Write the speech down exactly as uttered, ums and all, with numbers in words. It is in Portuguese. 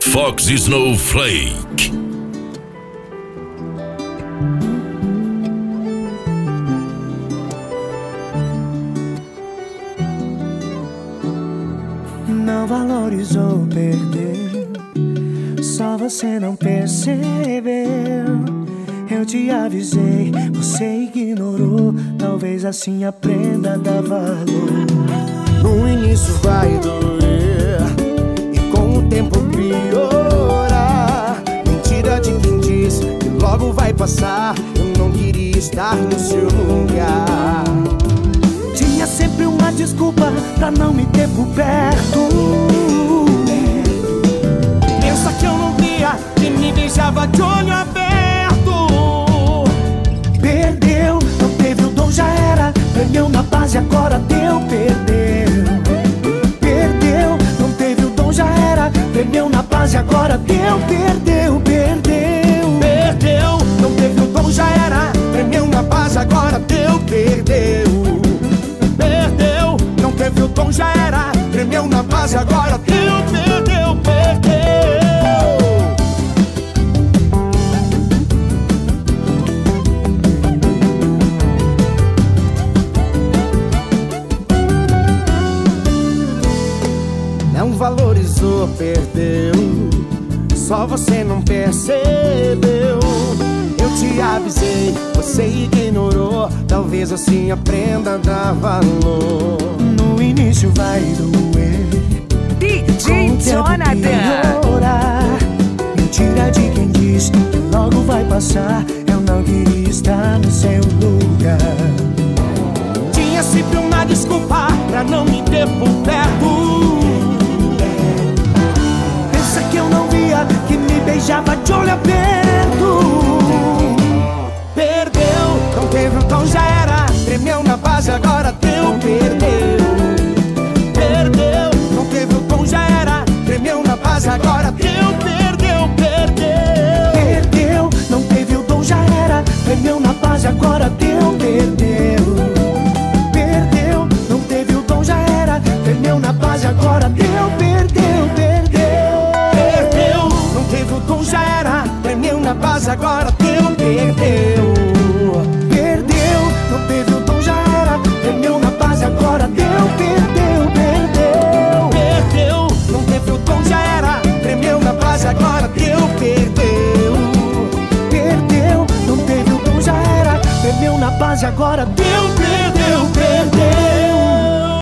Fox Snowflake. Não valorizou perder, só você não percebeu. Eu te avisei, você ignorou. Talvez assim aprenda a dar valor. No início vai doer e com o tempo piorar. Mentira de quem diz que logo vai passar. Eu não queria estar no seu lugar. Tinha sempre uma desculpa pra não me ter por perto. Pensa que eu não via, que me beijava de olho aberto. Perdeu, não teve o dom, já era. Perdeu na base, agora deu, perdeu. Perdeu, não teve o dom, já era. Perdeu na base, agora deu, perdeu, perdeu. Perdeu, não teve o dom, já era. Perdeu na base, agora deu, perdeu. Perdeu, não teve o dom, já era. Tremeu na base, agora deu, perdeu, perdeu. Não valorizou, perdeu. Só você não percebeu. Eu te avisei, você ignorou. Talvez assim aprenda a dar valor. No início vai doer, D J Jonathan. Mentira de quem diz que logo vai passar. Eu não queria estar no seu lugar. Tinha sempre uma desculpa pra não me ter por perto. Pensa que eu não via, que me beijava de olho aberto. Perdeu, não teve o tom, já era. Tremeu na base, agora deu, perdeu. Perdeu, não teve o tom, já era. Tremeu na base, agora deu, perdeu, perdeu. Perdeu, não teve o dom, já era. Tremeu na base, agora deu, perdeu. Perdeu, não teve o dom, já era. Tremeu na base, agora deu, perdeu, perdeu. Perdeu, não teve o dom, já era. Tremeu na base, agora deu, perdeu. Perdeu, não teve o dom, já era. Tremeu na base, agora deu, perdeu, perdeu. Perdeu, não teve o dom, já era. Tremeu na base, agora deu, perdeu. Perdeu, não teve o dom, já era. Tremeu na base, agora deu.